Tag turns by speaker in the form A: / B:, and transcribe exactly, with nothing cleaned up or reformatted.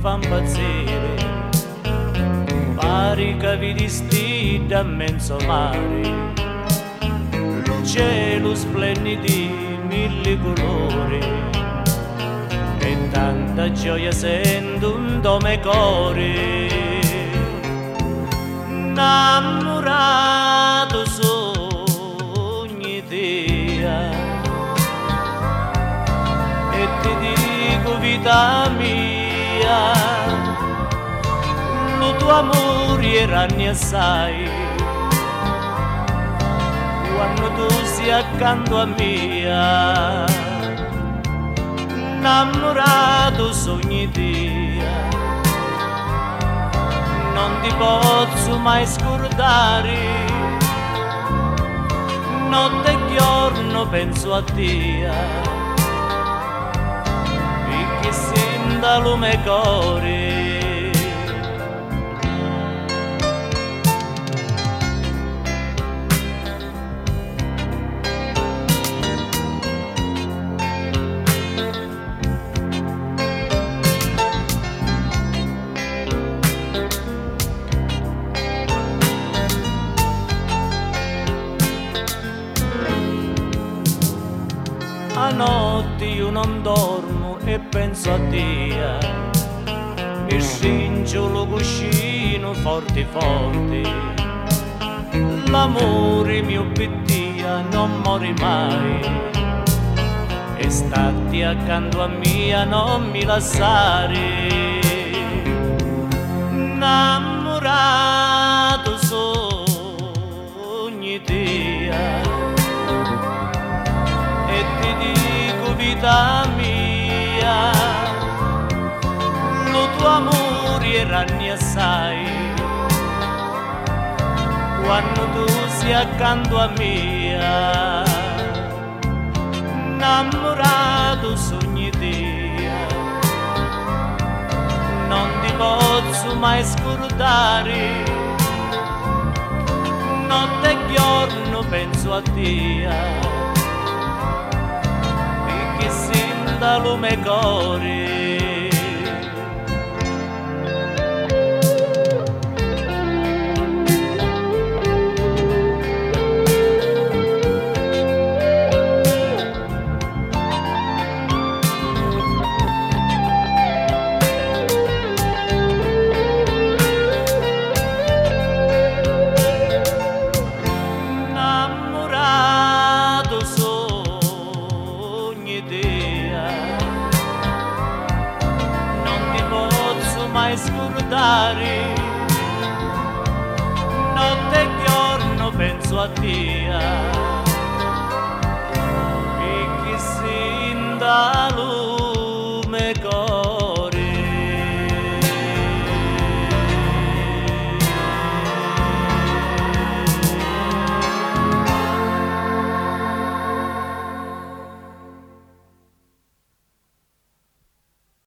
A: fa impazzire, pare che vi distinta a mezzo mare, cielo splendido di mille colori, e tanta gioia sento un dome cuore, innamorato sogni te, e ti dico vita mia, lo tuo amore era assai, quando tu sei accanto a me, innamorato sogni te, non ti posso mai scordare, notte e giorno penso a te, perché senta lume cuore. A notte io non dormo e penso a te, mi stringo lo cuscino forte forte, l'amore mio per te non muore mai, e stati accanto a me non mi lasciare, innamorato sogni te, e ti dico vita mia, lo tuo amore era assai, quando tu sei accanto a me, innamorato sogni te, non ti posso mai scordare, notte e giorno penso a te, da lume cuore. Innamorato sogni te, mai scordare, notte e giorno penso a te, perché sin da lui